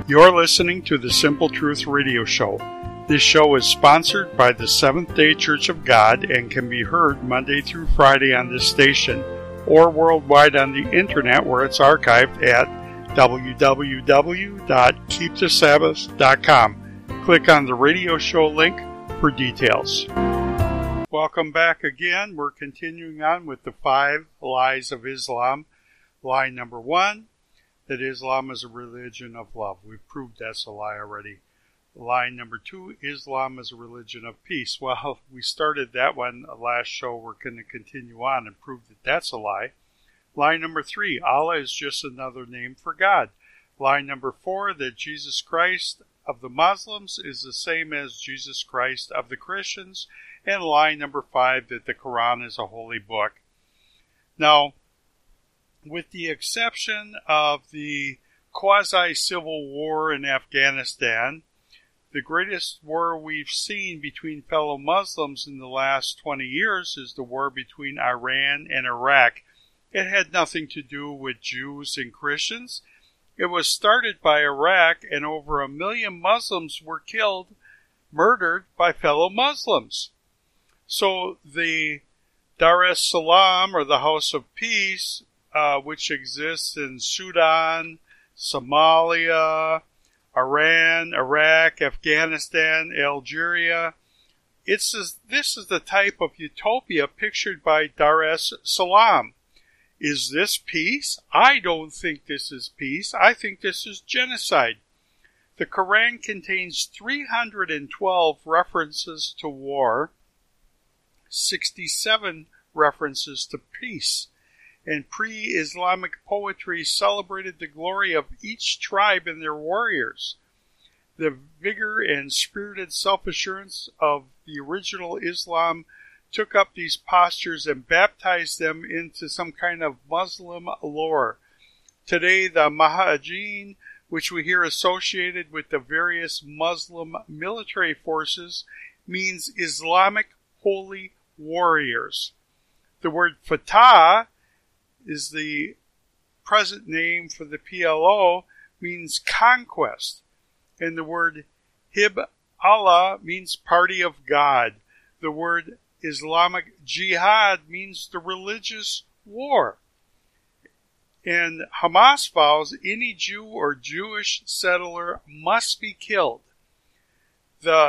You're listening to the Simple Truth Radio Show. This show is sponsored by the Seventh-day Church of God and can be heard Monday through Friday on this station or worldwide on the internet where it's archived at www.keepthesabbath.com. Click on the radio show link for details. Welcome back again. We're continuing on with the 5 lies of Islam. Lie number 1, that Islam is a religion of love. We've proved that's a lie already. Lie number 2, Islam is a religion of peace. Well, we started that one last show. We're going to continue on and prove that that's a lie. Lie number 3, Allah is just another name for God. Lie number 4, that Jesus Christ of the Muslims is the same as Jesus Christ of the Christians. And lie number 5, that the Quran is a holy book. Now, with the exception of the quasi-civil war in Afghanistan, the greatest war we've seen between fellow Muslims in the last 20 years is the war between Iran and Iraq. It had nothing to do with Jews and Christians. It was started by Iraq, and over 1 million Muslims were killed, murdered by fellow Muslims. So the Dar es Salaam, or the House of Peace, which exists in Sudan, Somalia, Iran, Iraq, Afghanistan, Algeria. This is the type of utopia pictured by Dar es Salaam. Is this peace? I don't think this is peace. I think this is genocide. The Quran contains 312 references to war, 67 references to peace, and pre-Islamic poetry celebrated the glory of each tribe and their warriors. The vigor and spirited self-assurance of the original Islam took up these postures and baptized them into some kind of Muslim lore. Today, the Mujahideen, which we hear associated with the various Muslim military forces, means Islamic holy warriors. The word Fatah is the present name for the PLO, means conquest. And the word Hib Allah means party of God. The word Islamic Jihad means the religious war. And Hamas vows any Jew or Jewish settler must be killed. The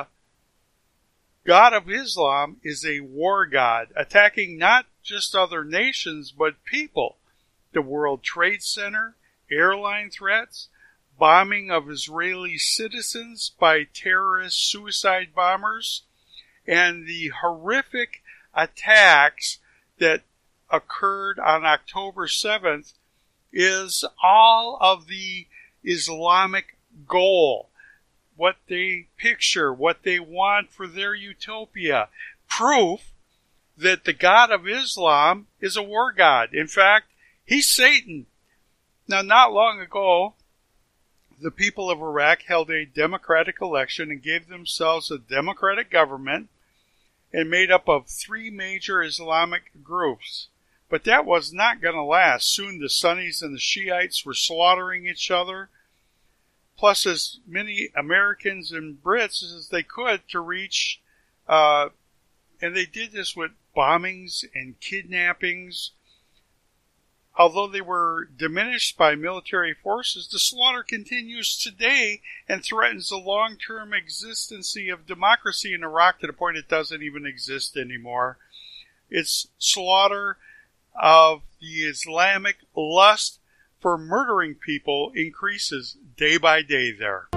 God of Islam is a war god, attacking not just other nations, but people. The World Trade Center, airline threats, bombing of Israeli citizens by terrorist suicide bombers, and the horrific attacks that occurred on October 7th is all of the Islamic goal. What they picture, what they want for their utopia. Proof that the God of Islam is a war god. In fact, he's Satan. Now, not long ago, the people of Iraq held a democratic election and gave themselves a democratic government and made up of 3 major Islamic groups. But that was not going to last. Soon the Sunnis and the Shiites were slaughtering each other, plus as many Americans and Brits as they could to reach, and they did this with bombings and kidnappings. Although they were diminished by military forces, the slaughter continues today and threatens the long-term existency of democracy in Iraq to the point it doesn't even exist anymore. It's slaughter of the Islamic lust for murdering people increases day by day there.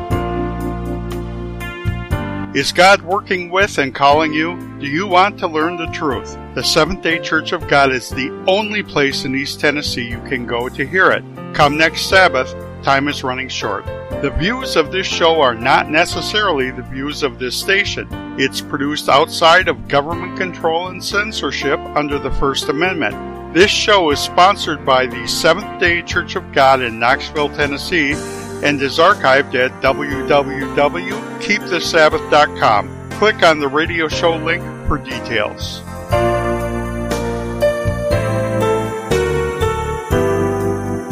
Is God working with and calling you? Do you want to learn the truth? The Seventh-day Church of God is the only place in East Tennessee you can go to hear it. Come next Sabbath. Time is running short. The views of this show are not necessarily the views of this station. It's produced outside of government control and censorship under the First Amendment. This show is sponsored by the Seventh-day Church of God in Knoxville, Tennessee, and is archived at www.keepthesabbath.com. Click on the radio show link for details.